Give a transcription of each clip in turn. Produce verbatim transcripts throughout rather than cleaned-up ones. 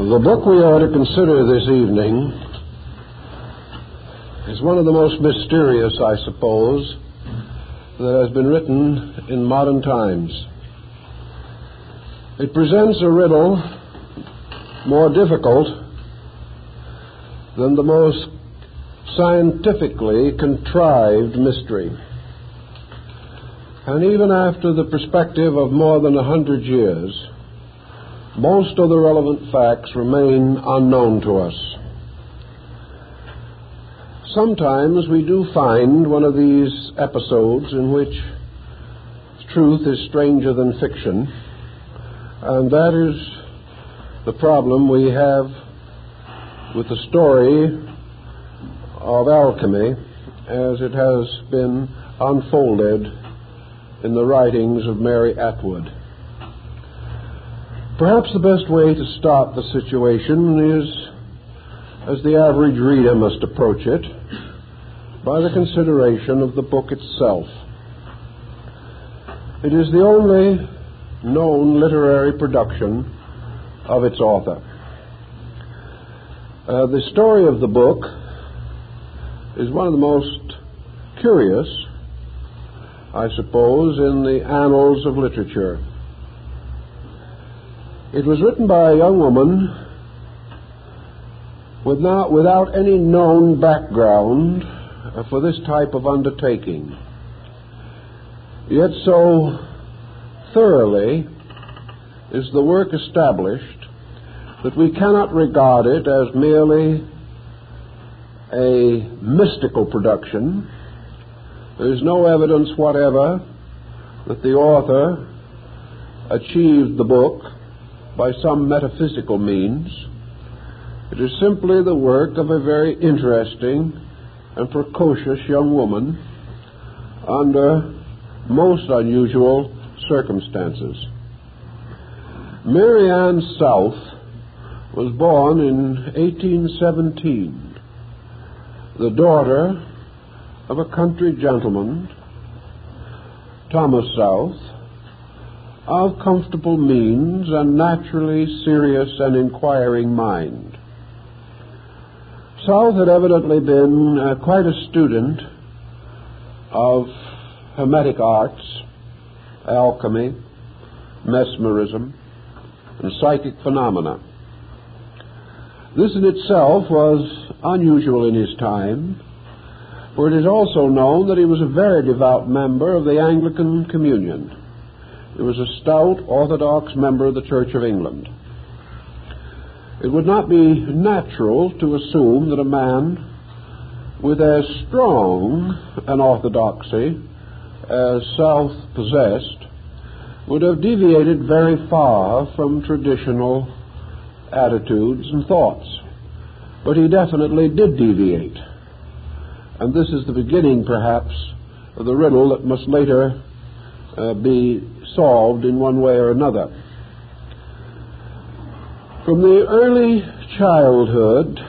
The book we are to consider this evening is one of the most mysterious, I suppose, that has been written in modern times. It presents a riddle more difficult than the most scientifically contrived mystery. And even after the perspective of more than a hundred years, most of the relevant facts remain unknown to us. Sometimes we do find one of these episodes in which truth is stranger than fiction, and that is the problem we have with the story of alchemy as it has been unfolded in the writings of Mary Atwood. Perhaps the best way to start the situation is, as the average reader must approach it, by the consideration of the book itself. It is the only known literary production of its author. Uh, the story of the book is one of the most curious, I suppose, in the annals of literature. It was written by a young woman without, without any known background for this type of undertaking. Yet so thoroughly is the work established that we cannot regard it as merely a mystical production. There is no evidence whatever that the author achieved the book by some metaphysical means. It is simply the work of a very interesting and precocious young woman under most unusual circumstances. Mary Ann South was born in eighteen seventeen, the daughter of a country gentleman, Thomas South, of comfortable means and naturally serious and inquiring mind. South had evidently been uh, quite a student of hermetic arts, alchemy, mesmerism, and psychic phenomena. This in itself was unusual in his time, for it is also known that he was a very devout member of the Anglican Communion. He was a stout, orthodox member of the Church of England. It would not be natural to assume that a man with as strong an orthodoxy as South possessed would have deviated very far from traditional attitudes and thoughts. But he definitely did deviate. And this is the beginning, perhaps, of the riddle that must later uh, be solved in one way or another. From the early childhood,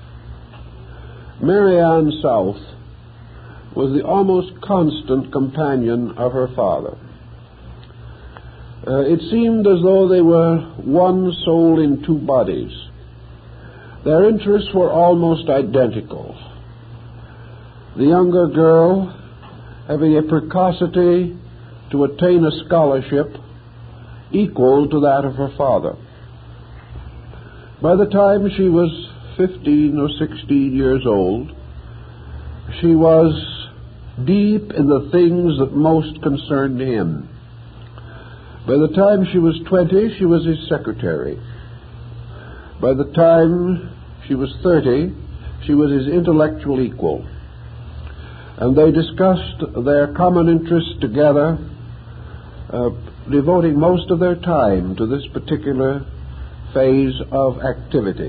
Mary Ann South was the almost constant companion of her father. Uh, it seemed as though they were one soul in two bodies. Their interests were almost identical. The younger girl having a precocity to attain a scholarship equal to that of her father. By the time she was fifteen or sixteen years old, she was deep in the things that most concerned him. By the time she was twenty, she was his secretary. By the time she was thirty, she was his intellectual equal. And they discussed their common interests together, uh, devoting most of their time to this particular phase of activity.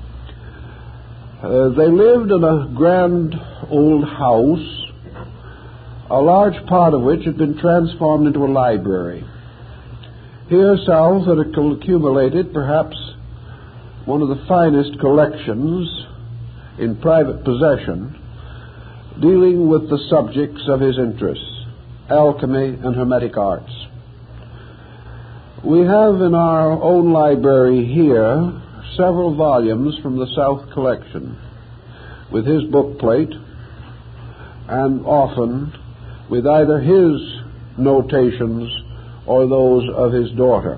Uh, they lived in a grand old house, a large part of which had been transformed into a library. Here South had accumulated perhaps one of the finest collections in private possession dealing with the subjects of his interests, alchemy and hermetic arts. We have in our own library here several volumes from the South collection with his bookplate, and often with either his notations or those of his daughter.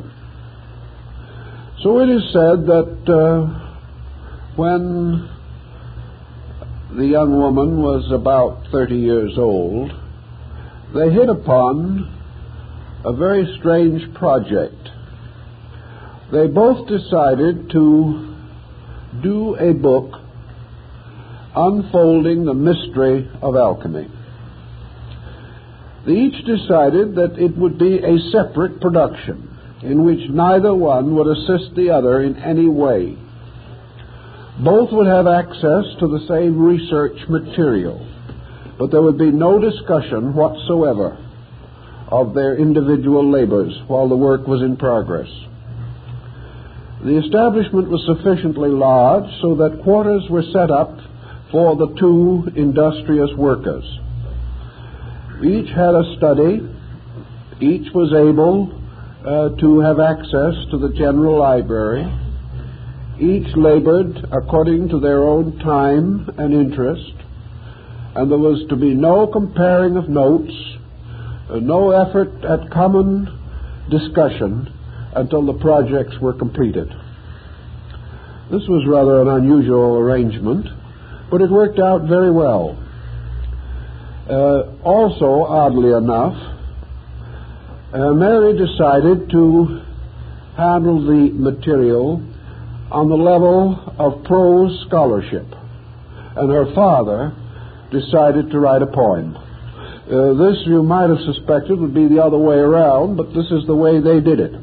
So it is said that uh, when the young woman was about thirty years old, they hit upon a very strange project. They both decided to do a book unfolding the mystery of alchemy. They each decided that it would be a separate production in which neither one would assist the other in any way. Both would have access to the same research material, but there would be no discussion whatsoever of their individual labors while the work was in progress. The establishment was sufficiently large so that quarters were set up for the two industrious workers. Each had a study. Each was able uh, to have access to the general library. Each labored according to their own time and interest, and there was to be no comparing of notes, uh, no effort at common discussion until the projects were completed. This was rather an unusual arrangement, but it worked out very well. Uh, also, oddly enough, uh, Mary decided to handle the material on the level of prose scholarship, and her father decided to write a poem. Uh, this, you might have suspected, would be the other way around, but this is the way they did it.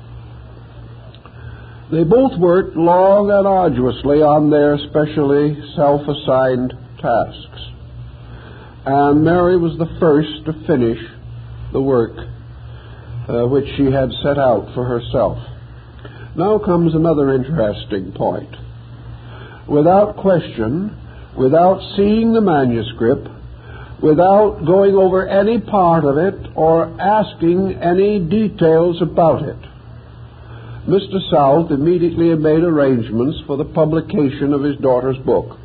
They both worked long and arduously on their specially self-assigned tasks, and Mary was the first to finish the work uh, which she had set out for herself. Now comes another interesting point. Without question, without seeing the manuscript, without going over any part of it or asking any details about it, Mister South immediately made arrangements for the publication of his daughter's book.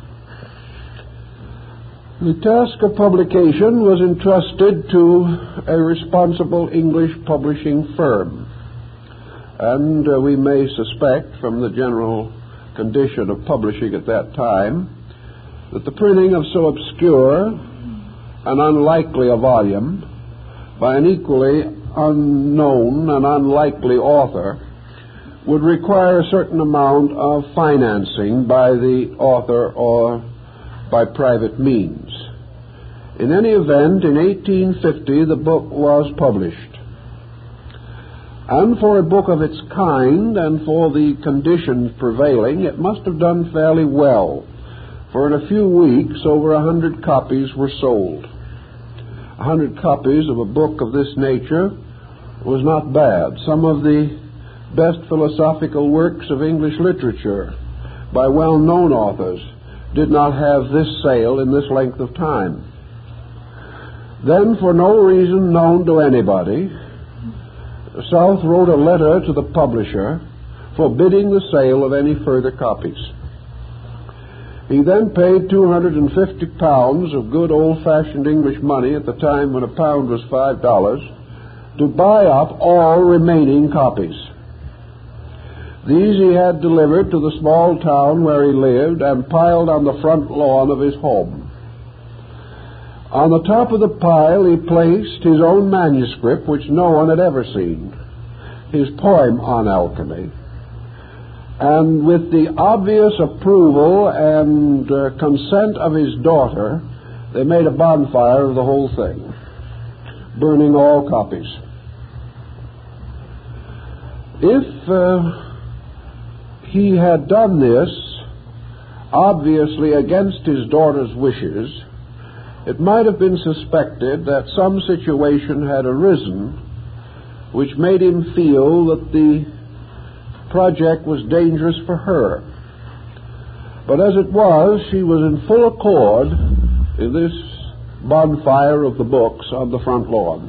The task of publication was entrusted to a responsible English publishing firm, and uh, we may suspect from the general condition of publishing at that time that the printing of so obscure and unlikely a volume by an equally unknown and unlikely author would require a certain amount of financing by the author or by private means. In any event, in eighteen fifty, the book was published. And for a book of its kind and for the conditions prevailing, it must have done fairly well, for in a few weeks over a hundred copies were sold. A hundred copies of a book of this nature was not bad. Some of the best philosophical works of English literature by well-known authors did not have this sale in this length of time. Then, for no reason known to anybody, South wrote a letter to the publisher forbidding the sale of any further copies. He then paid two hundred fifty pounds of good old-fashioned English money at the time when a pound was five dollars to buy up all remaining copies. These he had delivered to the small town where he lived and piled on the front lawn of his home. On the top of the pile he placed his own manuscript, which no one had ever seen, his poem on alchemy. And with the obvious approval and uh, consent of his daughter, they made a bonfire of the whole thing, burning all copies. If uh, he had done this, obviously against his daughter's wishes, it might have been suspected that some situation had arisen which made him feel that the project was dangerous for her. But as it was, she was in full accord in this bonfire of the books on the front lawn.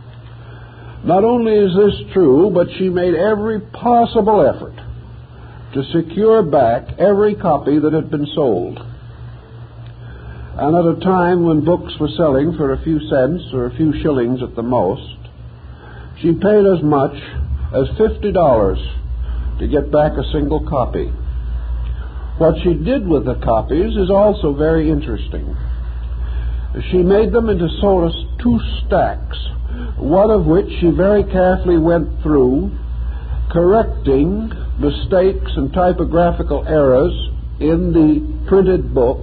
Not only is this true, but she made every possible effort to secure back every copy that had been sold. And at a time when books were selling for a few cents or a few shillings at the most, she paid as much as fifty dollars to get back a single copy. What she did with the copies is also very interesting. She made them into sort of two stacks, one of which she very carefully went through, correcting mistakes and typographical errors in the printed book,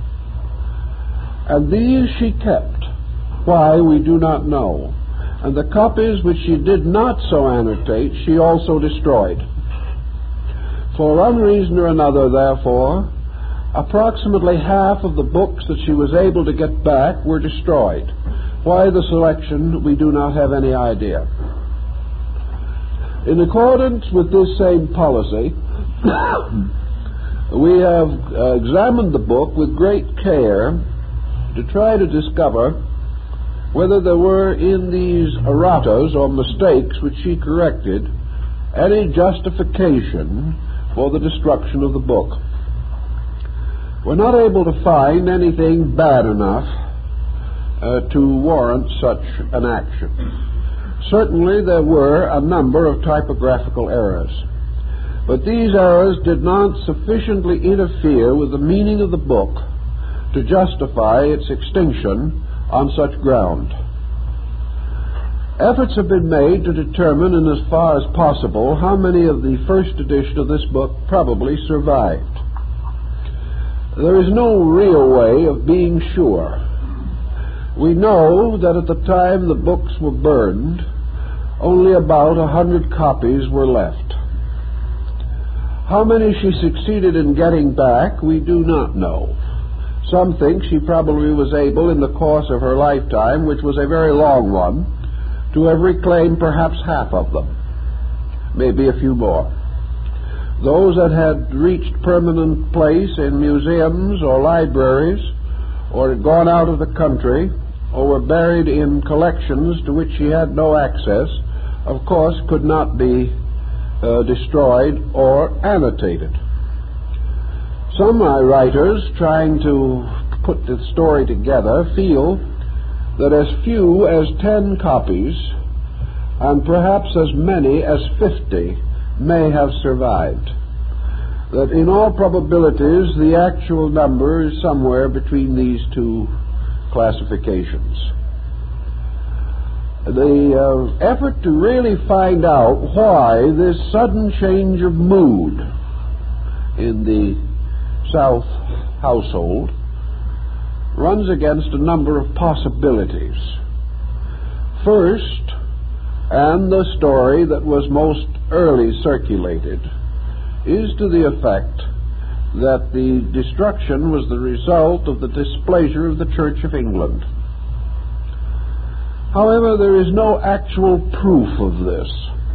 and these she kept. Why, we do not know. And the copies which she did not so annotate, she also destroyed. For one reason or another, therefore, approximately half of the books that she was able to get back were destroyed. Why the selection, we do not have any idea. In accordance with this same policy, we have uh, examined the book with great care to try to discover whether there were in these erratas or mistakes which she corrected any justification for the destruction of the book. We're not able to find anything bad enough uh, to warrant such an action. Certainly there were a number of typographical errors, but these errors did not sufficiently interfere with the meaning of the book to justify its extinction on such ground. Efforts have been made to determine, in as far as possible, how many of the first edition of this book probably survived. There is no real way of being sure. We know that at the time the books were burned, only about a hundred copies were left. How many she succeeded in getting back, we do not know. Some think she probably was able, in the course of her lifetime, which was a very long one, to have reclaimed perhaps half of them, maybe a few more. Those that had reached permanent place in museums or libraries, or had gone out of the country, or were buried in collections to which she had no access, of course could not be uh, destroyed or annotated. Some writers, trying to put the story together, feel that as few as ten copies, and perhaps as many as fifty, may have survived. That in all probabilities the actual number is somewhere between these two classifications. The uh, effort to really find out why this sudden change of mood in the South household runs against a number of possibilities. First, and the story that was most early circulated, is to the effect that the destruction was the result of the displeasure of the Church of England. However, there is no actual proof of this.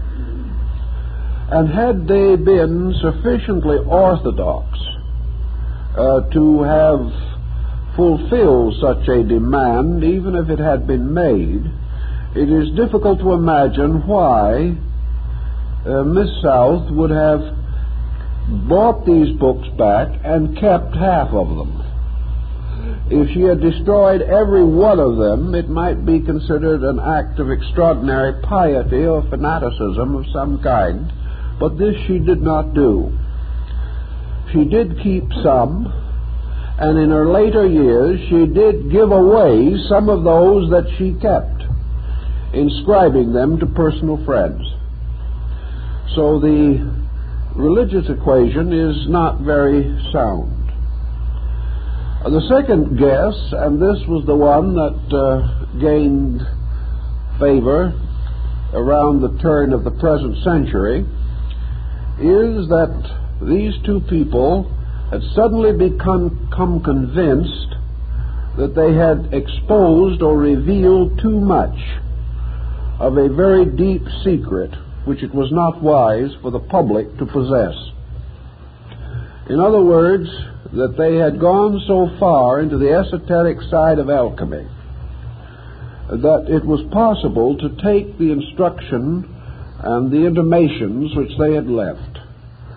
And had they been sufficiently orthodox uh, to have fulfilled such a demand, even if it had been made, it is difficult to imagine why uh, Miss South would have bought these books back and kept half of them. If she had destroyed every one of them, it might be considered an act of extraordinary piety or fanaticism of some kind, but this she did not do. She did keep some, and in her later years she did give away some of those that she kept, inscribing them to personal friends. So the religious equation is not very sound. The second guess, and this was the one that uh, gained favor around the turn of the present century, is that these two people had suddenly become, become convinced that they had exposed or revealed too much of a very deep secret which it was not wise for the public to possess. In other words, that they had gone so far into the esoteric side of alchemy that it was possible to take the instruction and the intimations which they had left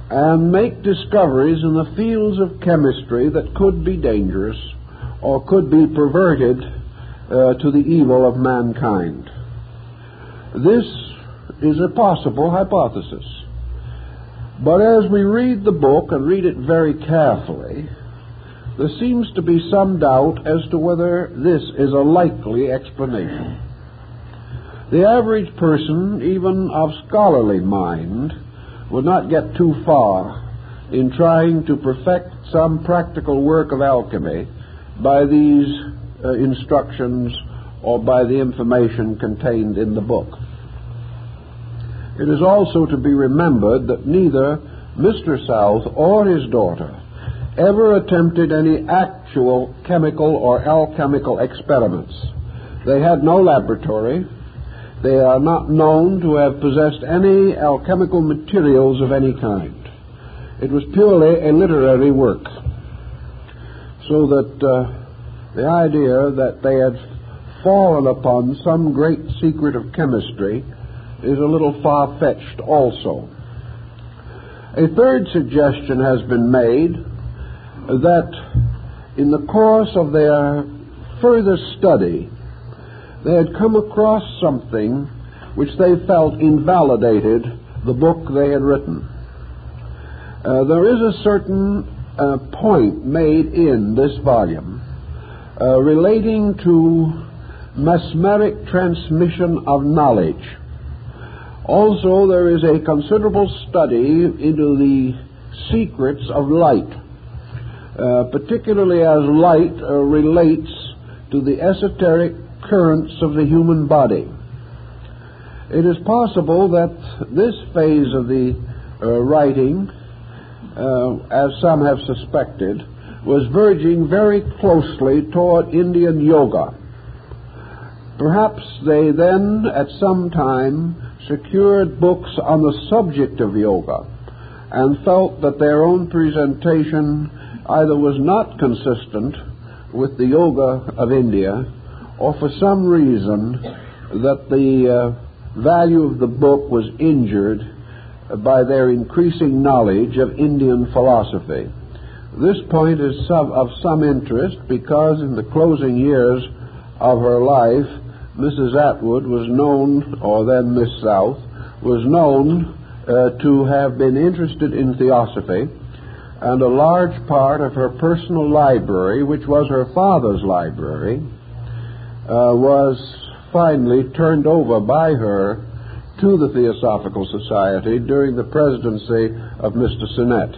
and make discoveries in the fields of chemistry that could be dangerous or could be perverted uh, to the evil of mankind. This is a possible hypothesis. But as we read the book and read it very carefully, there seems to be some doubt as to whether this is a likely explanation. The average person, even of scholarly mind, would not get too far in trying to perfect some practical work of alchemy by these uh, instructions or by the information contained in the book. It is also to be remembered that neither Mister South or his daughter ever attempted any actual chemical or alchemical experiments. They had no laboratory. They are not known to have possessed any alchemical materials of any kind. It was purely a literary work. So that uh, the idea that they had fallen upon some great secret of chemistry is a little far-fetched also. A third suggestion has been made that in the course of their further study, they had come across something which they felt invalidated the book they had written. Uh, there is a certain uh, point made in this volume uh, relating to mesmeric transmission of knowledge. Also, there is a considerable study into the secrets of light, uh, particularly as light uh, relates to the esoteric currents of the human body. It is possible that this phase of the uh, writing, uh, as some have suspected, was verging very closely toward Indian yoga. Perhaps they then, at some time, secured books on the subject of yoga and felt that their own presentation either was not consistent with the yoga of India, or for some reason that the uh, value of the book was injured by their increasing knowledge of Indian philosophy. This point is some, of some interest because in the closing years of her life, Missus Atwood was known, or then Miss South, was known uh, to have been interested in theosophy, and a large part of her personal library, which was her father's library, uh, was finally turned over by her to the Theosophical Society during the presidency of Mister Sinnett.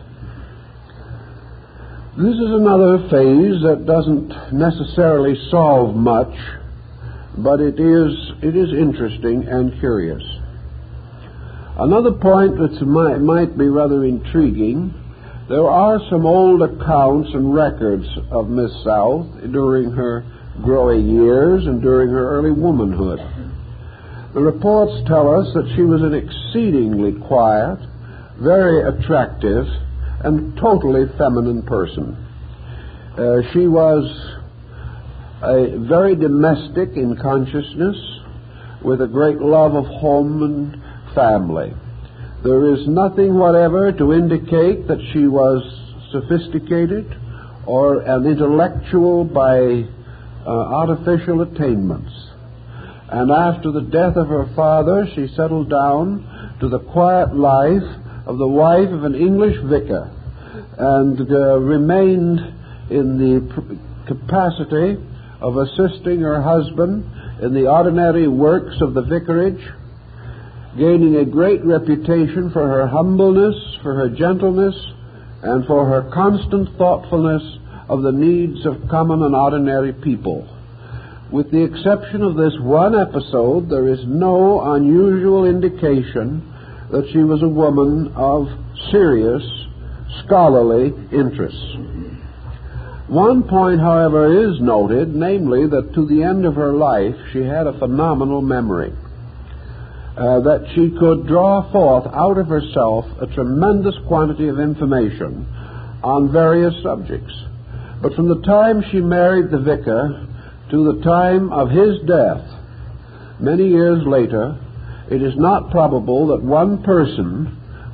This is another phase that doesn't necessarily solve much, but it is it is interesting and curious. Another point that might, might be rather intriguing, there are some old accounts and records of Miss South during her growing years and during her early womanhood. The reports tell us that she was an exceedingly quiet, very attractive, and totally feminine person. Uh, she was a very domestic in consciousness, with a great love of home and family. There is nothing whatever to indicate that she was sophisticated or an intellectual by uh, artificial attainments. And after the death of her father, she settled down to the quiet life of the wife of an English vicar and uh, remained in the pr- capacity of assisting her husband in the ordinary works of the vicarage, gaining a great reputation for her humbleness, for her gentleness, and for her constant thoughtfulness of the needs of common and ordinary people. With the exception of this one episode, there is no unusual indication that she was a woman of serious scholarly interests. One point, however, is noted, namely that to the end of her life she had a phenomenal memory, uh, that she could draw forth out of herself a tremendous quantity of information on various subjects. But from the time she married the vicar to the time of his death, many years later, it is not probable that one person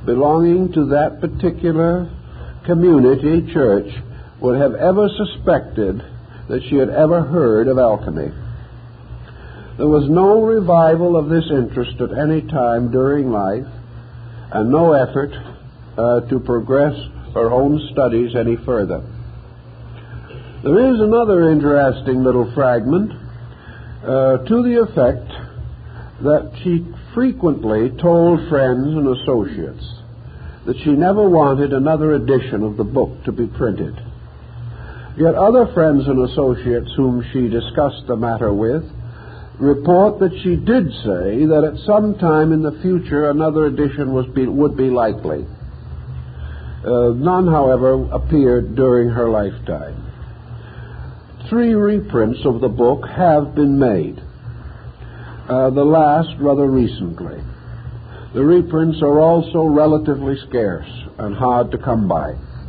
belonging to that particular community church would have ever suspected that she had ever heard of alchemy. There was no revival of this interest at any time during life, and no effort uh, to progress her own studies any further. There is another interesting little fragment uh, to the effect that she frequently told friends and associates that she never wanted another edition of the book to be printed. Yet other friends and associates whom she discussed the matter with report that she did say that at some time in the future another edition was be, would be likely. Uh, none, however, appeared during her lifetime. Three reprints of the book have been made, uh, the last rather recently. The reprints are also relatively scarce and hard to come by.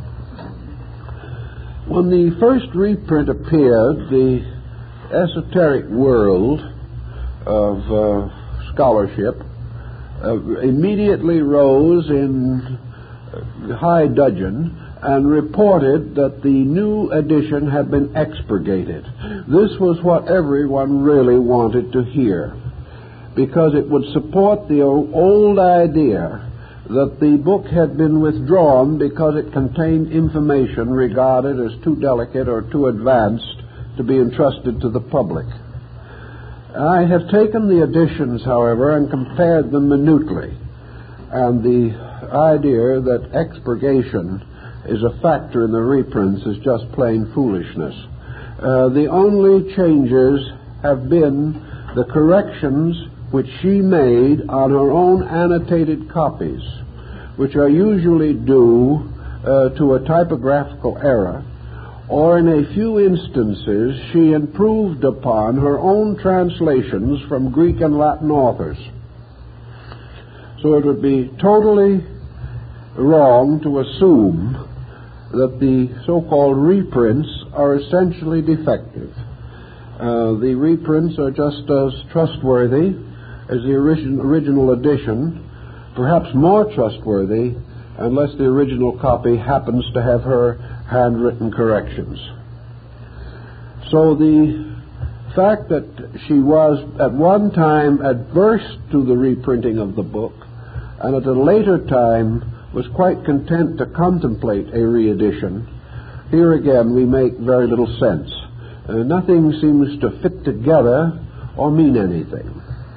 When the first reprint appeared, the esoteric world of uh, scholarship uh, immediately rose in high dudgeon and reported that the new edition had been expurgated. This was what everyone really wanted to hear, because it would support the old idea that the book had been withdrawn because it contained information regarded as too delicate or too advanced to be entrusted to the public. I have taken the editions, however, and compared them minutely, and the idea that expurgation is a factor in the reprints is just plain foolishness. Uh, the only changes have been the corrections which she made on her own annotated copies, which are usually due uh, to a typographical error, or in a few instances she improved upon her own translations from Greek and Latin authors. So it would be totally wrong to assume that the so-called reprints are essentially defective. Uh, the reprints are just as trustworthy as the origin, original edition, perhaps more trustworthy unless the original copy happens to have her handwritten corrections. So the fact that she was at one time adverse to the reprinting of the book and at a later time was quite content to contemplate a reedition, here again we make very little sense. Uh, nothing seems to fit together or mean anything.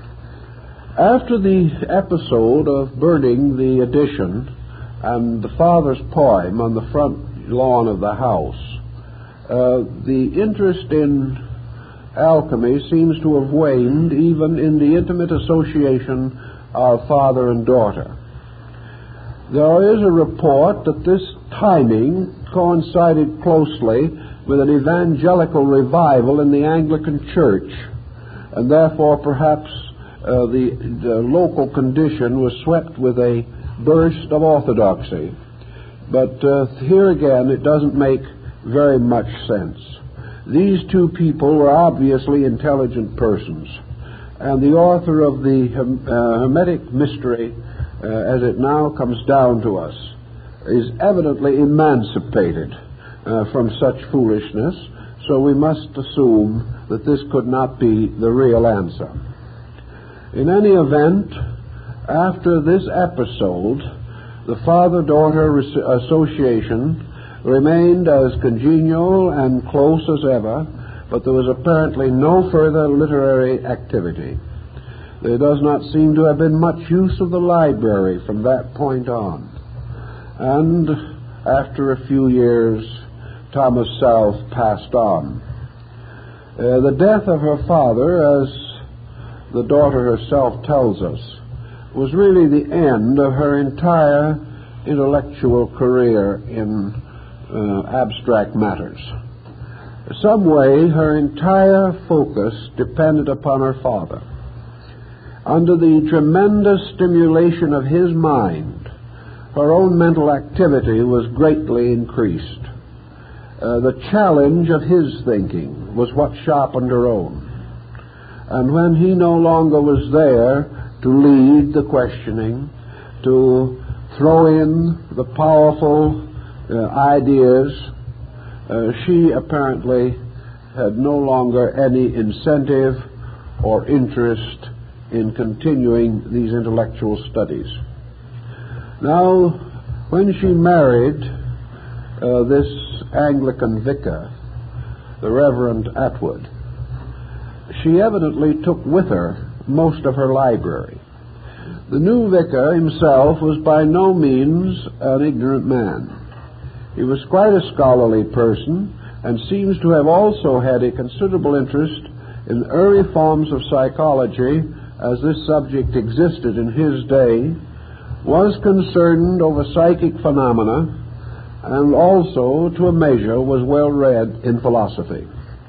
After the episode of burning the edition and the father's poem on the front lawn of the house, uh, the interest in alchemy seems to have waned even in the intimate association of father and daughter. There is a report that this timing coincided closely with an evangelical revival in the Anglican Church, and therefore perhaps uh, the, the local condition was swept with a burst of orthodoxy. But uh, here again, it doesn't make very much sense. These two people were obviously intelligent persons, and the author of the uh, Hermetic Mystery, uh, as it now comes down to us, is evidently emancipated uh, from such foolishness, so we must assume that this could not be the real answer. In any event, after this episode, the father-daughter association remained as congenial and close as ever, but there was apparently no further literary activity. There does not seem to have been much use of the library from that point on. And after a few years, Thomas South passed on. Uh, the death of her father, as the daughter herself tells us, was really the end of her entire intellectual career in uh, abstract matters. In some way, her entire focus depended upon her father. Under the tremendous stimulation of his mind, her own mental activity was greatly increased. Uh, the challenge of his thinking was what sharpened her own. And when he no longer was there to lead the questioning, to throw in the powerful uh, ideas, uh, she apparently had no longer any incentive or interest in continuing these intellectual studies. Now, when she married uh, this Anglican vicar, the Reverend Atwood, she evidently took with her most of her library. The new vicar himself was by no means an ignorant man. He was quite a scholarly person and seems to have also had a considerable interest in early forms of psychology as this subject existed in his day, was concerned over psychic phenomena, and also, to a measure, was well read in philosophy.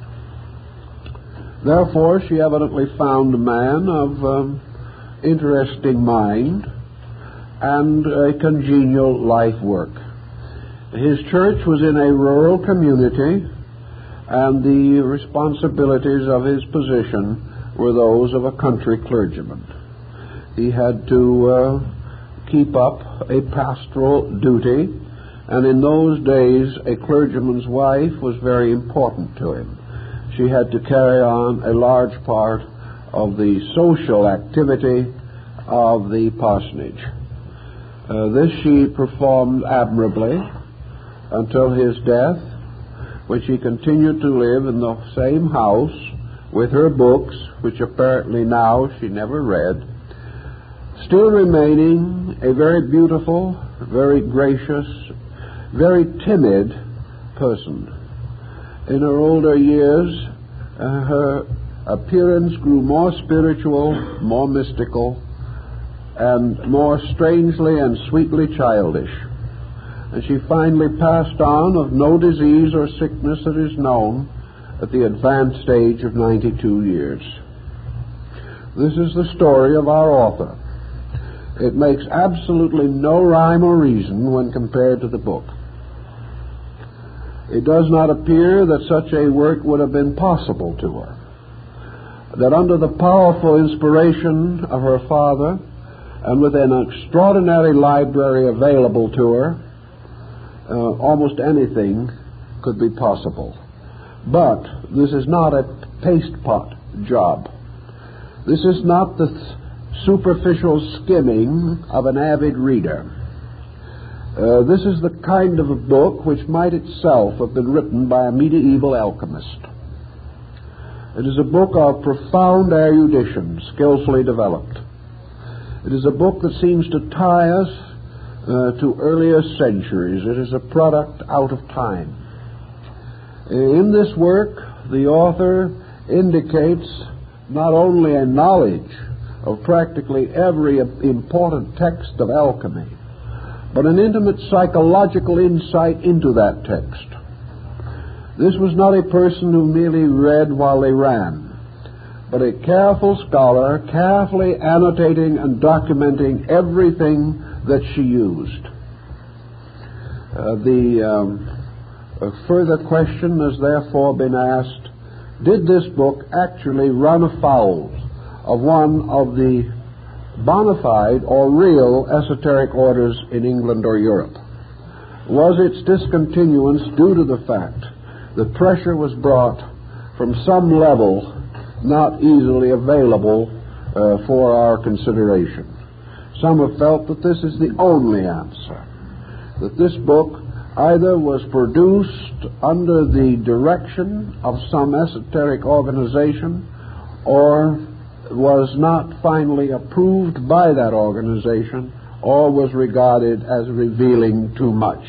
Therefore, she evidently found a man of um, interesting mind and a congenial life work. His church was in a rural community, and the responsibilities of his position were those of a country clergyman. He had to uh, keep up a pastoral duty, and in those days a clergyman's wife was very important to him. She had to carry on a large part of the social activity of the parsonage. Uh, this she performed admirably until his death, when she continued to live in the same house with her books, which apparently now she never read, still remaining a very beautiful, very gracious, very timid person. In her older years, uh, her appearance grew more spiritual, more mystical, and more strangely and sweetly childish. And she finally passed on of no disease or sickness that is known at the advanced age of ninety-two years. This is the story of our author. It makes absolutely no rhyme or reason when compared to the book. It does not appear that such a work would have been possible to her, that under the powerful inspiration of her father and with an extraordinary library available to her, Uh, almost anything could be possible. But this is not a paste pot job. This is not the th- superficial skimming of an avid reader. Uh, this is the kind of a book which might itself have been written by a medieval alchemist. It is a book of profound erudition, skillfully developed. It is a book that seems to tie us Uh, to earlier centuries. It is a product out of time. In this work, the author indicates not only a knowledge of practically every important text of alchemy, but an intimate psychological insight into that text. This was not a person who merely read while they ran, but a careful scholar, carefully annotating and documenting everything that she used. Uh, the um, a further question has therefore been asked, did this book actually run afoul of one of the bona fide or real esoteric orders in England or Europe? Was its discontinuance due to the fact that pressure was brought from some level not easily available uh, for our consideration? Some have felt that this is the only answer, that this book either was produced under the direction of some esoteric organization or was not finally approved by that organization or was regarded as revealing too much.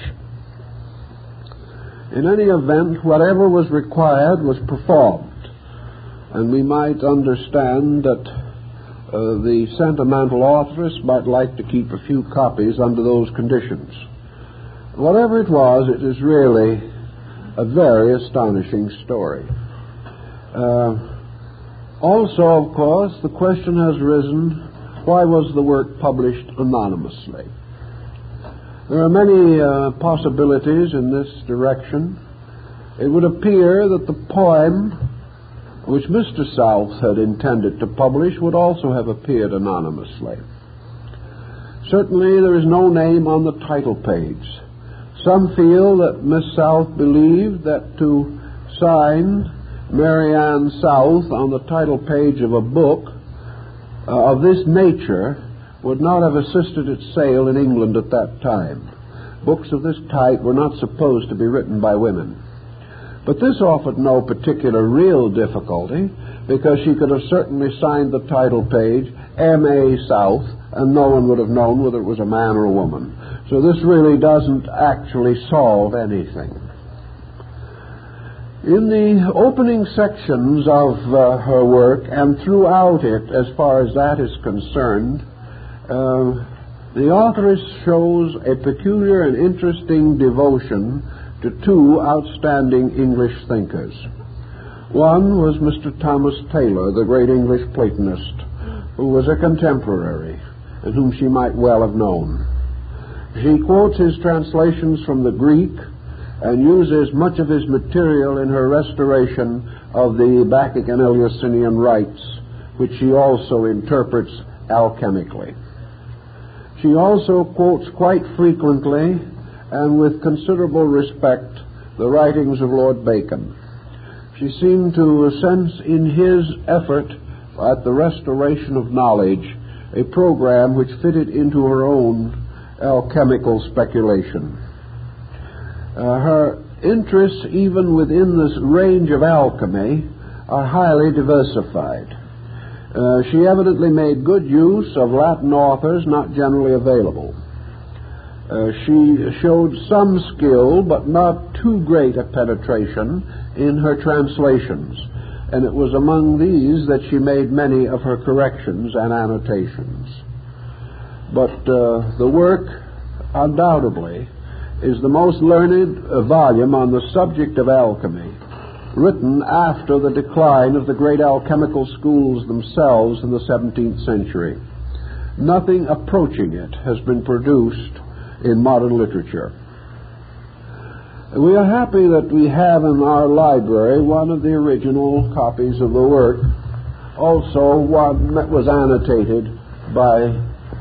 In any event, whatever was required was performed, and we might understand that Uh, the sentimental authoress might like to keep a few copies under those conditions. Whatever it was, it is really a very astonishing story. Uh, also, of course, the question has arisen, why was the work published anonymously? There are many uh, possibilities in this direction. It would appear that the poem which Mister South had intended to publish would also have appeared anonymously. Certainly there is no name on the title page. Some feel that Miss South believed that to sign Mary Ann South on the title page of a book uh, of this nature would not have assisted its sale in England at that time. Books of this type were not supposed to be written by women. But this offered no particular real difficulty, because she could have certainly signed the title page M A South, and no one would have known whether it was a man or a woman. So this really doesn't actually solve anything. In the opening sections of uh, her work, and throughout it, as far as that is concerned, uh, the authoress shows a peculiar and interesting devotion to two outstanding English thinkers. One was Mister Thomas Taylor, the great English Platonist, who was a contemporary and whom she might well have known. She quotes his translations from the Greek and uses much of his material in her restoration of the Bacchic and Eleusinian rites, which she also interprets alchemically. She also quotes quite frequently and with considerable respect the writings of Lord Bacon. She seemed to sense in his effort at the restoration of knowledge a program which fitted into her own alchemical speculation. Uh, her interests, even within this range of alchemy, are highly diversified. Uh, she evidently made good use of Latin authors not generally available. Uh, she showed some skill, but not too great a penetration in her translations, and it was among these that she made many of her corrections and annotations. But uh, the work, undoubtedly, is the most learned uh, volume on the subject of alchemy, written after the decline of the great alchemical schools themselves in the seventeenth century. Nothing approaching it has been produced in modern literature. We are happy that we have in our library one of the original copies of the work, also one that was annotated by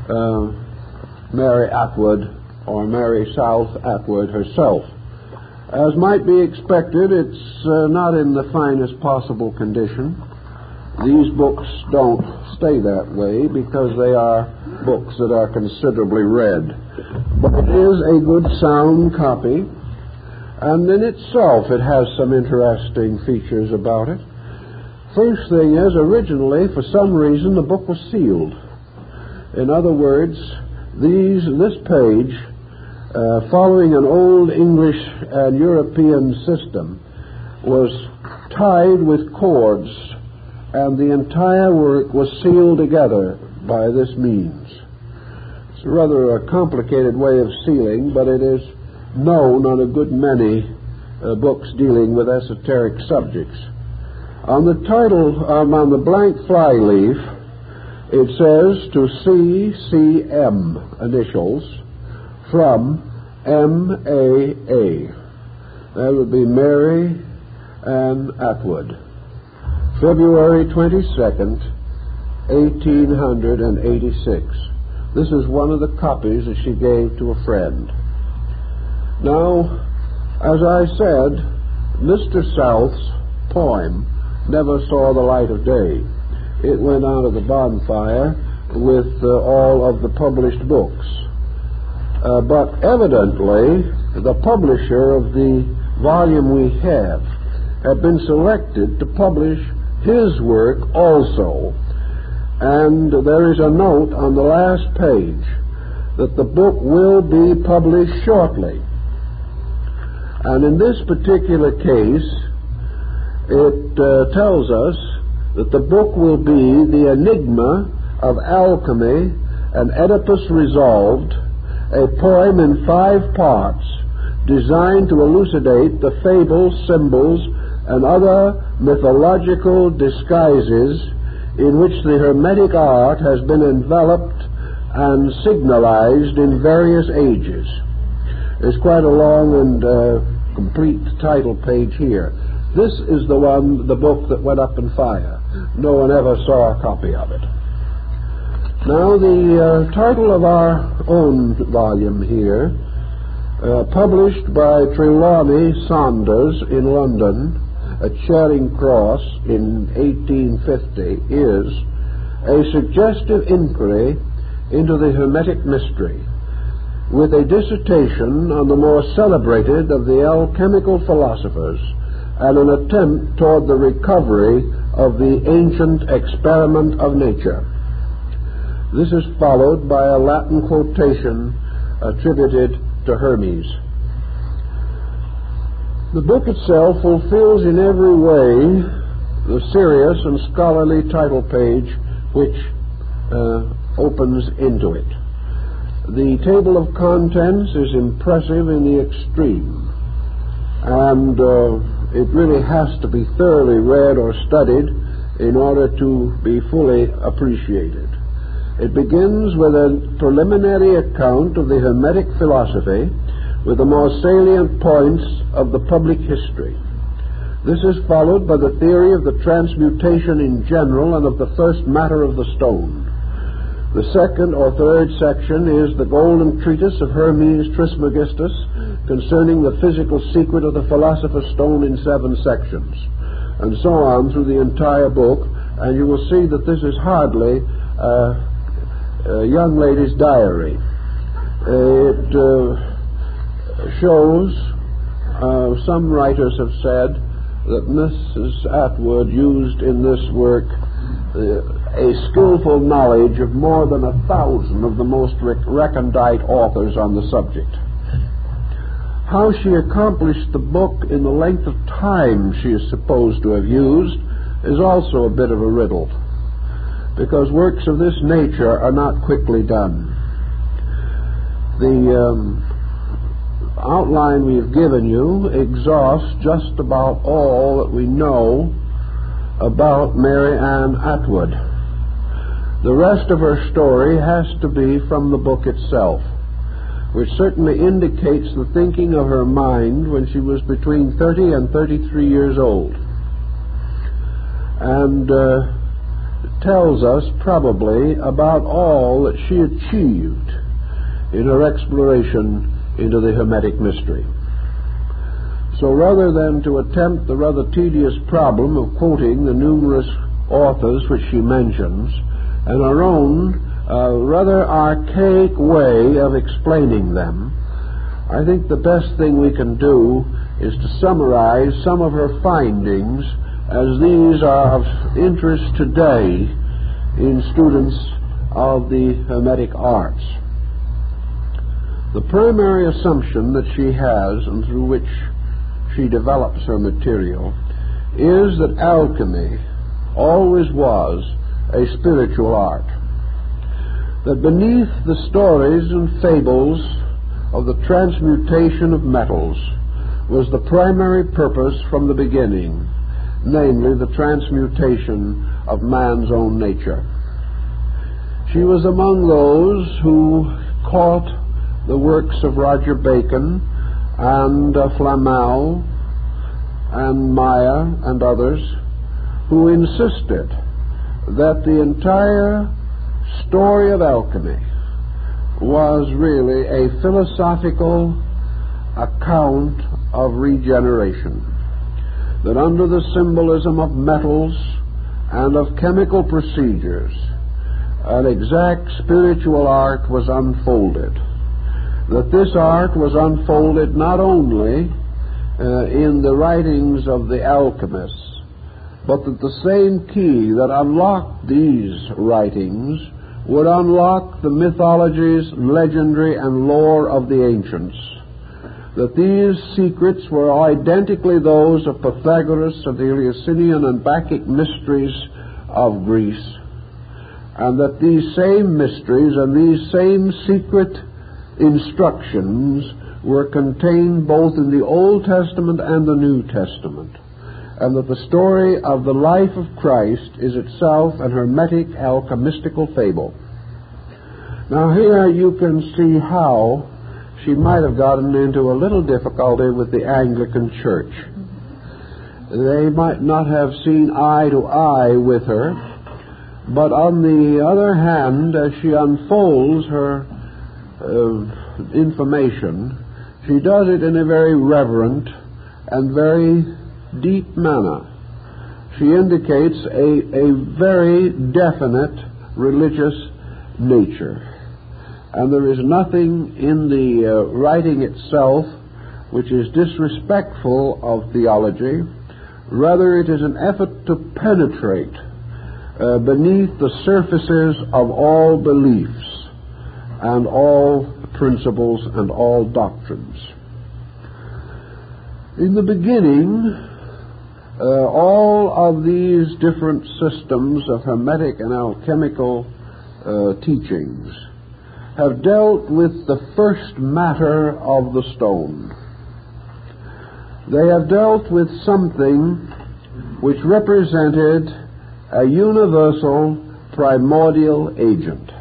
uh, Mary Atwood, or Mary South Atwood herself. As might be expected, it's uh, not in the finest possible condition. These books don't stay that way because they are books that are considerably read. But it is a good sound copy, and in itself it has some interesting features about it. First thing is, originally, for some reason, the book was sealed. In other words, these this page, uh, following an old English and European system, was tied with cords, and the entire work was sealed together by this means. It's rather a complicated way of sealing, but it is known on a good many uh, books dealing with esoteric subjects. On the title, um, on the blank flyleaf, it says to C C M initials from M A A. That would be Mary Ann Atwood. February twenty-second, eighteen eighty-six. This is one of the copies that she gave to a friend. Now, as I said, Mister South's poem never saw the light of day. It went out of the bonfire with uh, all of the published books. Uh, but evidently, the publisher of the volume we have had been selected to publish his work also. And there is a note on the last page that the book will be published shortly. And in this particular case, it uh, tells us that the book will be The Enigma of Alchemy and Oedipus Resolved, a poem in five parts designed to elucidate the fables, symbols, and other mythological disguises in which the Hermetic art has been enveloped and signalized in various ages. There's quite a long and uh, complete title page here. This is the one, the book that went up in fire. No one ever saw a copy of it. Now, the uh, title of our own volume here, uh, published by Trelawney Saunders in London at Charing Cross in eighteen fifty, is A Suggestive Inquiry into the Hermetic Mystery, with a dissertation on the more celebrated of the alchemical philosophers and an attempt toward the recovery of the ancient experiment of nature. This is followed by a Latin quotation attributed to Hermes. The book itself fulfills in every way the serious and scholarly title page which uh, opens into it. The table of contents is impressive in the extreme, and uh, it really has to be thoroughly read or studied in order to be fully appreciated. It begins with a preliminary account of the Hermetic philosophy with the more salient points of the public history. This is followed by the theory of the transmutation in general and of the first matter of the stone. The second or third section is the golden treatise of Hermes Trismegistus concerning the physical secret of the philosopher's stone in seven sections, and so on through the entire book, and you will see that this is hardly uh, a young lady's diary. It uh, shows, uh, some writers have said, that Missus Atwood used in this work uh, a skillful knowledge of more than a thousand of the most rec- recondite authors on the subject. How she accomplished the book in the length of time she is supposed to have used is also a bit of a riddle, because works of this nature are not quickly done. The um, outline we've given you exhausts just about all that we know about Mary Ann Atwood. The rest of her story has to be from the book itself, which certainly indicates the thinking of her mind when she was between thirty and thirty-three years old, and uh, tells us probably about all that she achieved in her exploration into the Hermetic mystery. So rather than to attempt the rather tedious problem of quoting the numerous authors which she mentions, and our own uh, rather archaic way of explaining them, I think the best thing we can do is to summarize some of her findings, as these are of interest today in students of the Hermetic arts. The primary assumption that she has, and through which she develops her material, is that alchemy always was a spiritual art. That beneath the stories and fables of the transmutation of metals was the primary purpose from the beginning, namely the transmutation of man's own nature. She was among those who caught the works of Roger Bacon and uh, Flamel and Maya and others, who insisted that the entire story of alchemy was really a philosophical account of regeneration, that under the symbolism of metals and of chemical procedures, an exact spiritual art was unfolded. That this art was unfolded not only uh, in the writings of the alchemists, but that the same key that unlocked these writings would unlock the mythologies, legendary, and lore of the ancients. That these secrets were identically those of Pythagoras, of the Eleusinian and Bacchic mysteries of Greece, and that these same mysteries and these same secret instructions were contained both in the Old Testament and the New Testament, and that the story of the life of Christ is itself an hermetic alchemistical fable. Now here you can see how she might have gotten into a little difficulty with the Anglican Church. They might not have seen eye to eye with her But on the other hand, as she unfolds her uh, information, she does it in a very reverent and very deep manner. She indicates a, a very definite religious nature. And there is nothing in the uh, writing itself which is disrespectful of theology. Rather, it is an effort to penetrate uh, beneath the surfaces of all beliefs and all principles and all doctrines. In the beginning, uh, all of these different systems of hermetic and alchemical uh, teachings have dealt with the first matter of the stone. They have dealt with something which represented a universal primordial agent.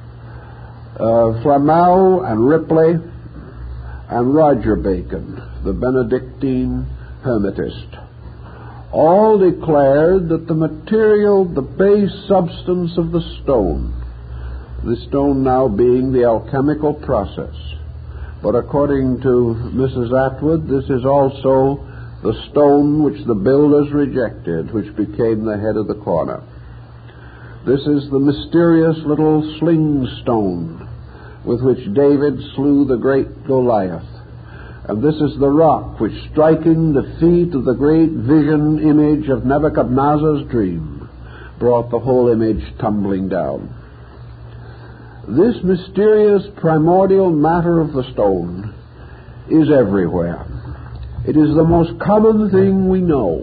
Uh, Flamel and Ripley and Roger Bacon, the Benedictine Hermetist, all declared that the material, the base substance of the stone, the stone now being the alchemical process. But according to Missus Atwood, this is also the stone which the builders rejected, which became the head of the corner. This is the mysterious little sling stone with which David slew the great Goliath. And this is the rock which, striking the feet of the great vision image of Nebuchadnezzar's dream, brought the whole image tumbling down. This mysterious primordial matter of the stone is everywhere. It is the most common thing we know.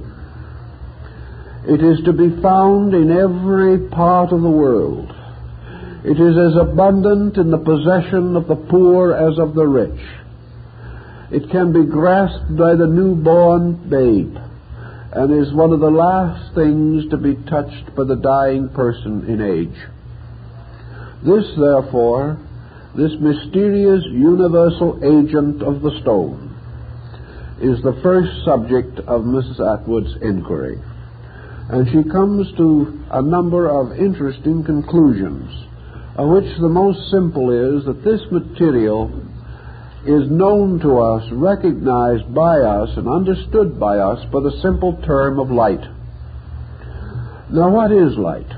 It is to be found in every part of the world. It is as abundant in the possession of the poor as of the rich. It can be grasped by the newborn babe and is one of the last things to be touched by the dying person in age. This, therefore, this mysterious universal agent of the stone, is the first subject of Missus Atwood's inquiry. And she comes to a number of interesting conclusions, of which the most simple is that this material is known to us, recognized by us, and understood by us by the simple term of light. Now, what is light?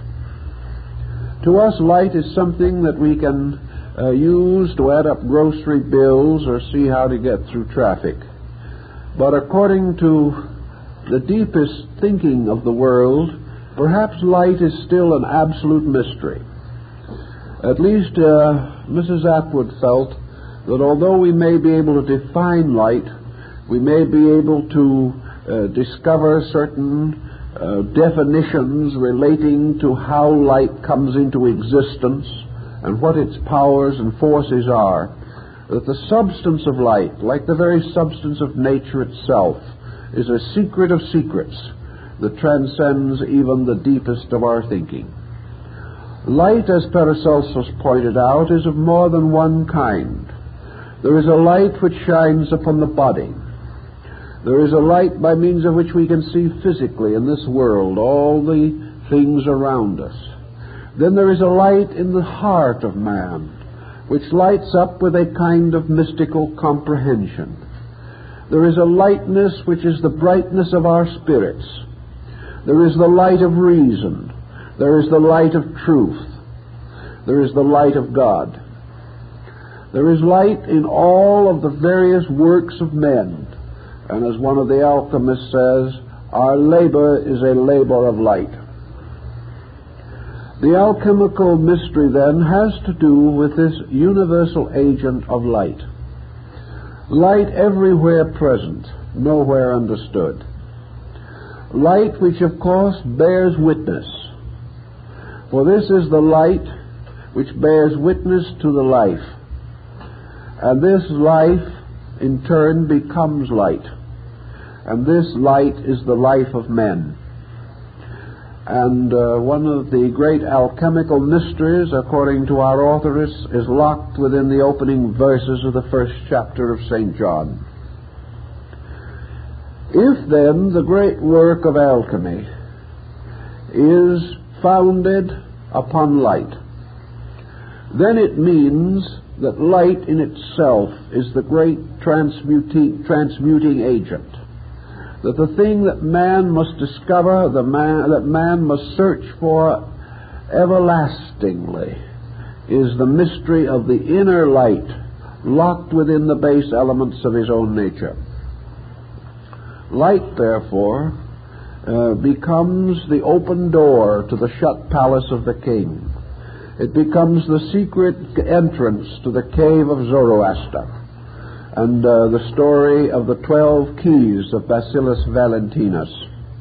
To us, light is something that we can uh, use to add up grocery bills or see how to get through traffic. But according to the deepest thinking of the world, perhaps light is still an absolute mystery. At least uh, Missus Atwood felt that although we may be able to define light, we may be able to uh, discover certain Uh, definitions relating to how light comes into existence and what its powers and forces are, that the substance of light, like the very substance of nature itself, is a secret of secrets that transcends even the deepest of our thinking. Light, as Paracelsus pointed out, is of more than one kind. There is a light which shines upon the body. There is a light by means of which we can see physically in this world all the things around us. Then there is a light in the heart of man, which lights up with a kind of mystical comprehension. There is a lightness which is the brightness of our spirits. There is the light of reason. There is the light of truth. There is the light of God. There is light in all of the various works of men. And as one of the alchemists says, our labor is a labor of light. The alchemical mystery, then, has to do with this universal agent of light. Light everywhere present, nowhere understood. Light which, of course, bears witness. For this is the light which bears witness to the life. And this life, in turn, becomes light. And this light is the life of men. And uh, one of the great alchemical mysteries, according to our authoress, is locked within the opening verses of the first chapter of Saint John. If, then, the great work of alchemy is founded upon light, then it means that light in itself is the great transmuting, transmuting agent. That the thing that man must discover, the man, that man must search for everlastingly, is the mystery of the inner light locked within the base elements of his own nature. Light, therefore, uh, becomes the open door to the shut palace of the king. It becomes the secret entrance to the cave of Zoroaster, and uh, the story of the twelve keys of Basileus Valentinus.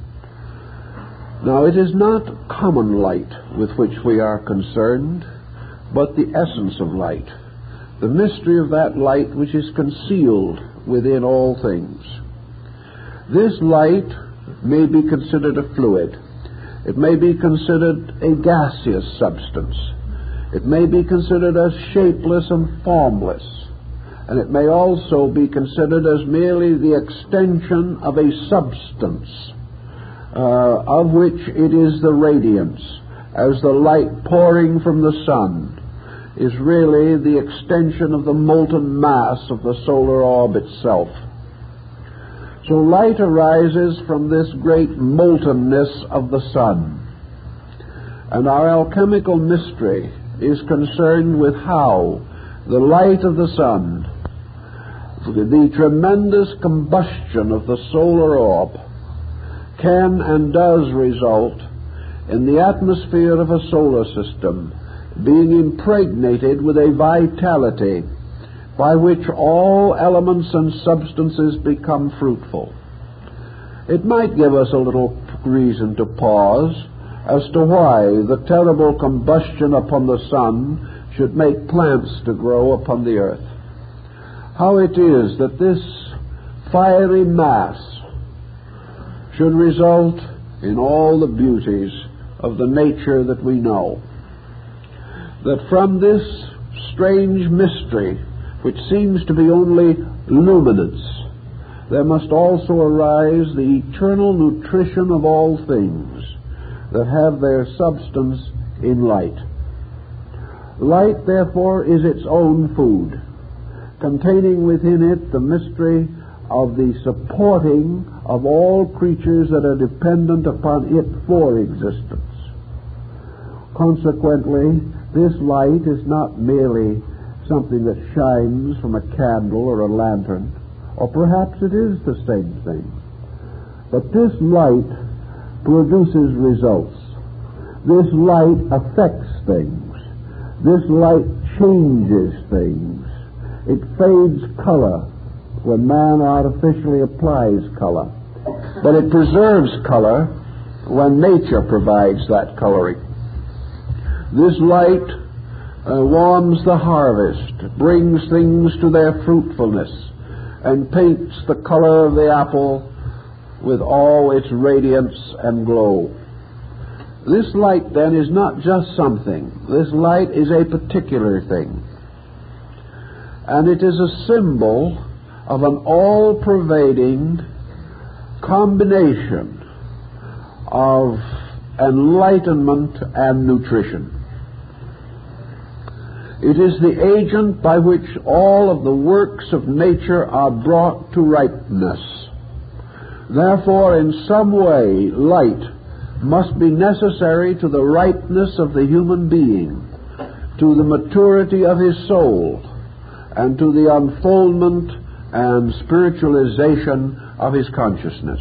Now, it is not common light with which we are concerned, but the essence of light, the mystery of that light which is concealed within all things. This light may be considered a fluid. It may be considered a gaseous substance. It may be considered as shapeless and formless. And it may also be considered as merely the extension of a substance uh, of which it is the radiance, as the light pouring from the sun is really the extension of the molten mass of the solar orb itself. So light arises from this great moltenness of the sun. And our alchemical mystery is concerned with how the light of the sun, the tremendous combustion of the solar orb, can and does result in the atmosphere of a solar system being impregnated with a vitality by which all elements and substances become fruitful. It might give us a little reason to pause as to why the terrible combustion upon the sun should make plants to grow upon the earth. How it is that this fiery mass should result in all the beauties of the nature that we know. That from this strange mystery, which seems to be only luminance, there must also arise the eternal nutrition of all things that have their substance in light. Light, therefore, is its own food, containing within it the mystery of the supporting of all creatures that are dependent upon it for existence. Consequently, this light is not merely something that shines from a candle or a lantern, or perhaps it is the same thing. But this light produces results. This light affects things. This light changes things. It fades color when man artificially applies color. But it preserves color when nature provides that coloring. This light uh, warms the harvest, brings things to their fruitfulness, and paints the color of the apple with all its radiance and glow. This light, then, is not just something. This light is a particular thing. And it is a symbol of an all-pervading combination of enlightenment and nutrition. It is the agent by which all of the works of nature are brought to ripeness. Therefore, in some way, light must be necessary to the ripeness of the human being, to the maturity of his soul, and to the unfoldment and spiritualization of his consciousness.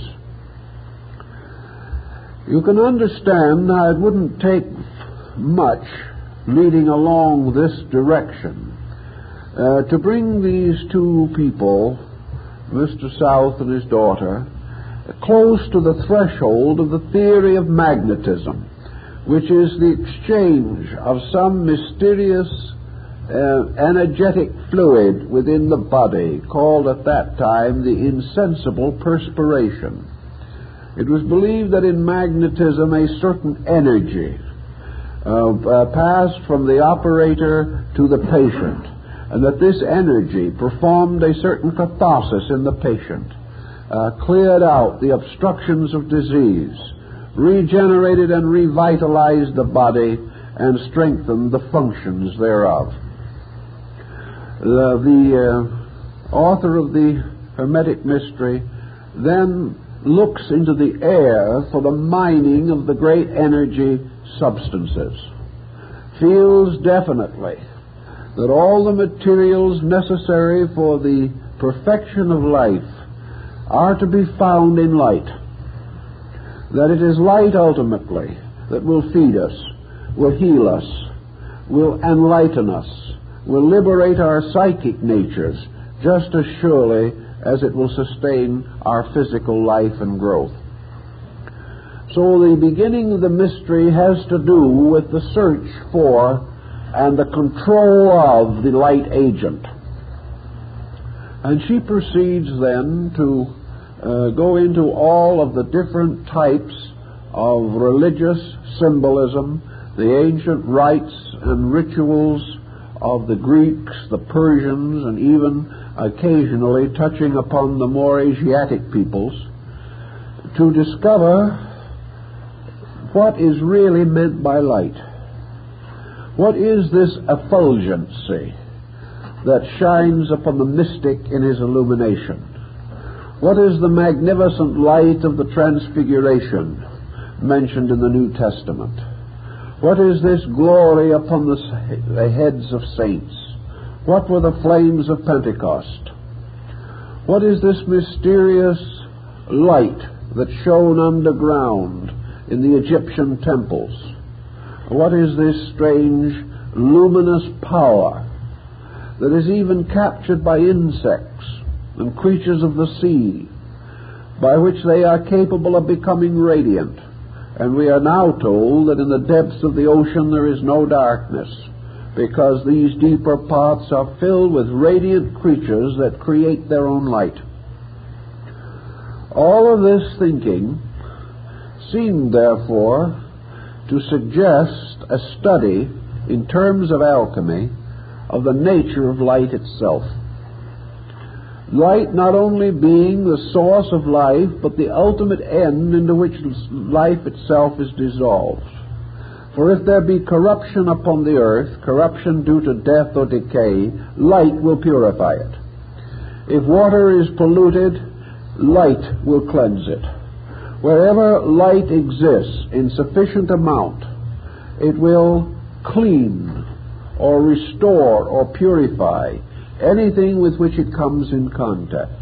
You can understand how it wouldn't take much leading along this direction uh, to bring these two people, Mister South and his daughter, close to the threshold of the theory of magnetism, which is the exchange of some mysterious uh, energetic fluid within the body, called at that time the insensible perspiration. It was believed that in magnetism a certain energy uh, uh, passed from the operator to the patient, and that this energy performed a certain catharsis in the patient, uh, cleared out the obstructions of disease, regenerated and revitalized the body, and strengthen the functions thereof. The, the uh, author of the Hermetic Mystery then looks into the air for the mining of the great energy substances, feels definitely that all the materials necessary for the perfection of life are to be found in light, that it is light ultimately that will feed us, will heal us, will enlighten us, will liberate our psychic natures just as surely as it will sustain our physical life and growth. So the beginning of the mystery has to do with the search for and the control of the light agent. And she proceeds then to uh, go into all of the different types of religious symbolism, the ancient rites and rituals of the Greeks, the Persians, and even occasionally touching upon the more Asiatic peoples, to discover what is really meant by light. What is this effulgency that shines upon the mystic in his illumination? What is the magnificent light of the Transfiguration mentioned in the New Testament? What is this glory upon the, the heads of saints? What were the flames of Pentecost? What is this mysterious light that shone underground in the Egyptian temples? What is this strange luminous power that is even captured by insects and creatures of the sea, by which they are capable of becoming radiant? And we are now told that in the depths of the ocean there is no darkness, because these deeper parts are filled with radiant creatures that create their own light. All of this thinking seemed, therefore, to suggest a study in terms of alchemy of the nature of light itself. Light not only being the source of life, but the ultimate end into which life itself is dissolved. For if there be corruption upon the earth, corruption due to death or decay, light will purify it. If water is polluted, light will cleanse it. Wherever light exists in sufficient amount, it will clean or restore or purify anything with which it comes in contact.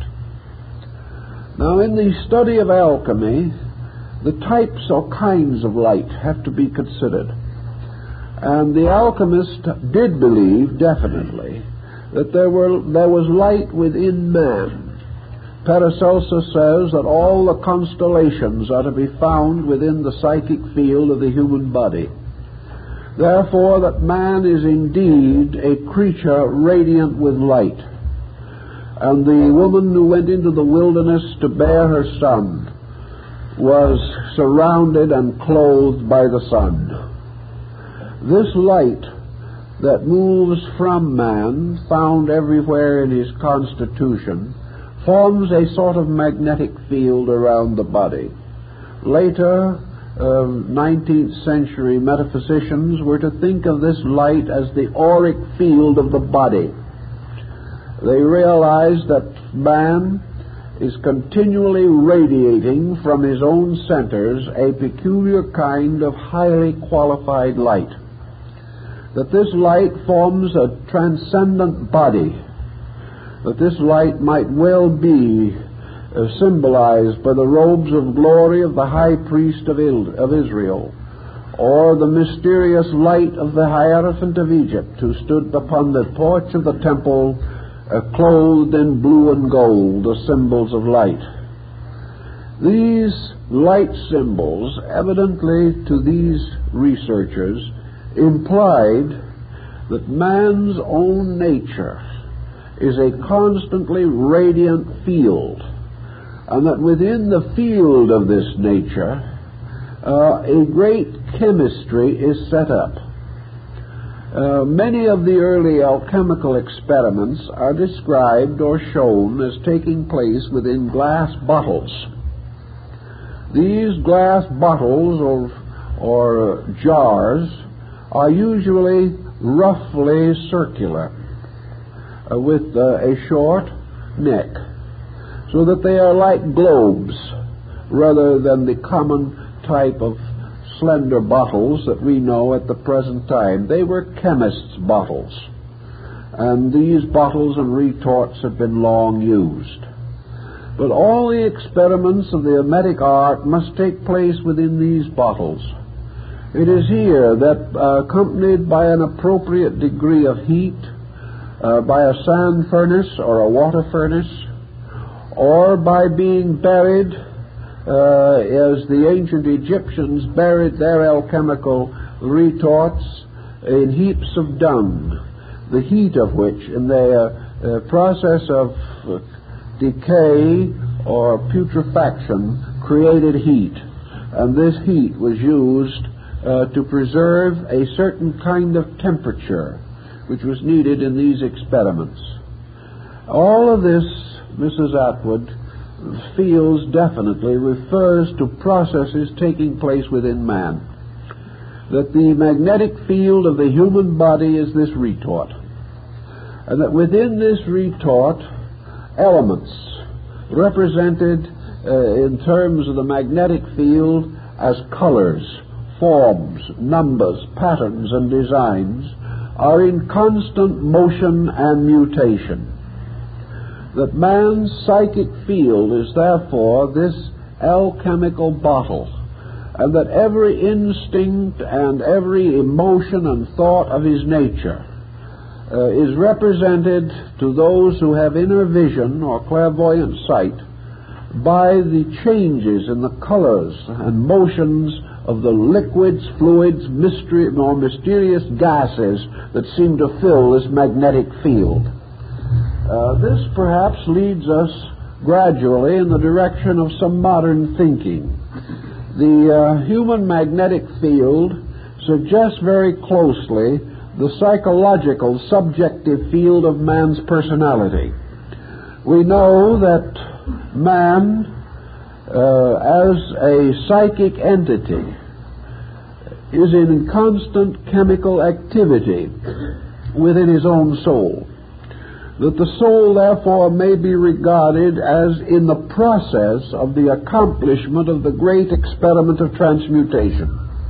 Now, in the study of alchemy, the types or kinds of light have to be considered. And the alchemist did believe, definitely, that there were there was light within man. Paracelsus says that all the constellations are to be found within the psychic field of the human body. Therefore, that man is indeed a creature radiant with light. And the woman who went into the wilderness to bear her son was surrounded and clothed by the sun. This light that moves from man, found everywhere in his constitution, forms a sort of magnetic field around the body. Later, uh, nineteenth century metaphysicians were to think of this light as the auric field of the body. They realized that man is continually radiating from his own centers a peculiar kind of highly qualified light. That this light forms a transcendent body. That this light might well be uh, symbolized by the robes of glory of the high priest of, Il- of Israel, or the mysterious light of the Hierophant of Egypt, who stood upon the porch of the temple uh, clothed in blue and gold, the symbols of light. These light symbols, evidently to these researchers, implied that man's own nature is a constantly radiant field, and that within the field of this nature uh, a great chemistry is set up. Uh, many of the early alchemical experiments are described or shown as taking place within glass bottles. These glass bottles or, or jars are usually roughly circular, uh, with uh, a short neck, so that they are like globes rather than the common type of slender bottles that we know at the present time. They were chemists' bottles, and these bottles and retorts have been long used. But all the experiments of the emetic art must take place within these bottles. It is here that, uh, accompanied by an appropriate degree of heat, uh, by a sand furnace or a water furnace, or by being buried, uh, as the ancient Egyptians buried their alchemical retorts in heaps of dung, the heat of which, in their uh, process of uh, decay or putrefaction, created heat. And this heat was used uh, to preserve a certain kind of temperature which was needed in these experiments. All of this, Missus Atwood feels definitely refers to processes taking place within man. That the magnetic field of the human body is this retort, and that within this retort, elements represented uh, in terms of the magnetic field as colors, forms, numbers, patterns, and designs are in constant motion and mutation. That man's psychic field is therefore this alchemical bottle, and that every instinct and every emotion and thought of his nature uh, is represented to those who have inner vision or clairvoyant sight by the changes in the colors and motions of the liquids, fluids, mystery, or mysterious gases that seem to fill this magnetic field. Uh, this perhaps leads us gradually in the direction of some modern thinking. The uh, human magnetic field suggests very closely the psychological, subjective field of man's personality. We know that man, uh, as a psychic entity, is in constant chemical activity within his own soul. That the soul, therefore, may be regarded as in the process of the accomplishment of the great experiment of transmutation.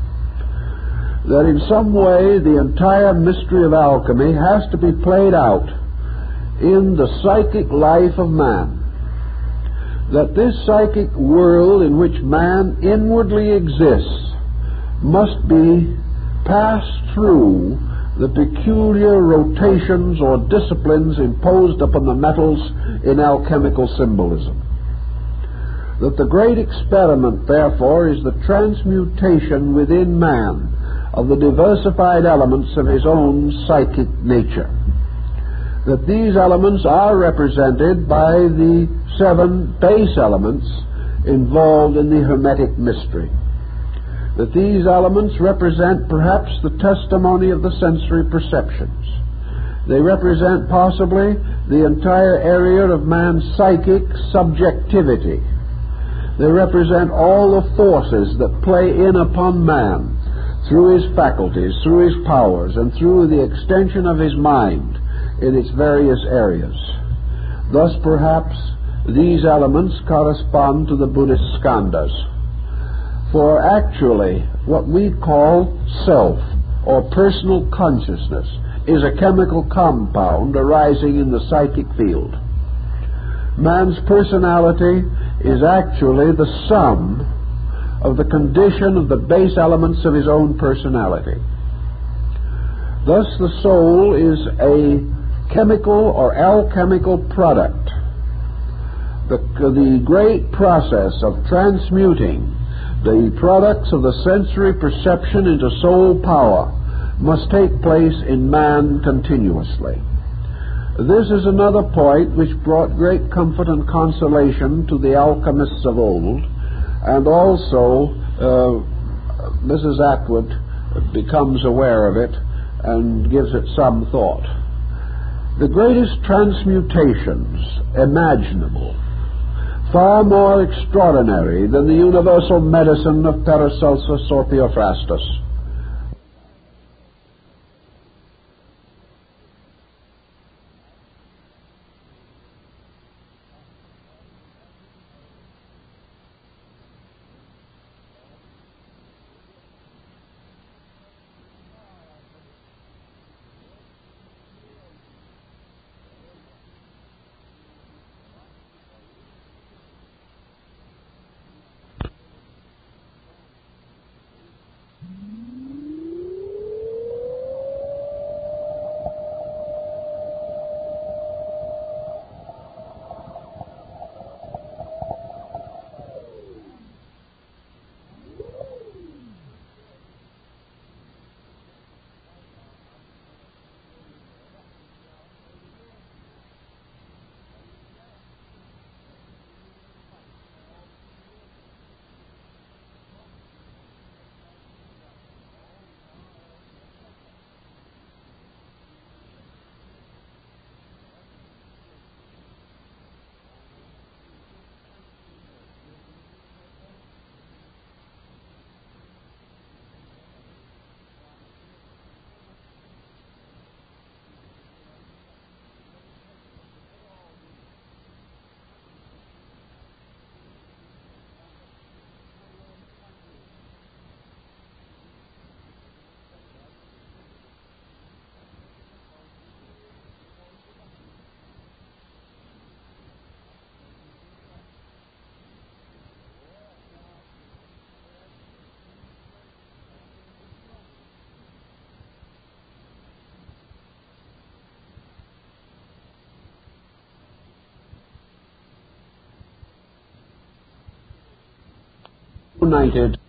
That in some way the entire mystery of alchemy has to be played out in the psychic life of man. That this psychic world in which man inwardly exists must be passed through the peculiar rotations or disciplines imposed upon the metals in alchemical symbolism. That the great experiment, therefore, is the transmutation within man of the diversified elements of his own psychic nature. That these elements are represented by the seven base elements involved in the Hermetic mystery. That these elements represent perhaps the testimony of the sensory perceptions. They represent possibly the entire area of man's psychic subjectivity. They represent all the forces that play in upon man through his faculties, through his powers, and through the extension of his mind in its various areas. Thus, perhaps, these elements correspond to the Buddhist skandhas. For actually, what we call self, or personal consciousness, is a chemical compound arising in the psychic field. Man's personality is actually the sum of the condition of the base elements of his own personality. Thus, the soul is a chemical or alchemical product. The, the great process of transmuting the products of the sensory perception into soul power must take place in man continuously. This is another point which brought great comfort and consolation to the alchemists of old, and also uh, Missus Atwood becomes aware of it and gives it some thought. The greatest transmutations imaginable, far more extraordinary than the universal medicine of Paracelsus or Theophrastus, United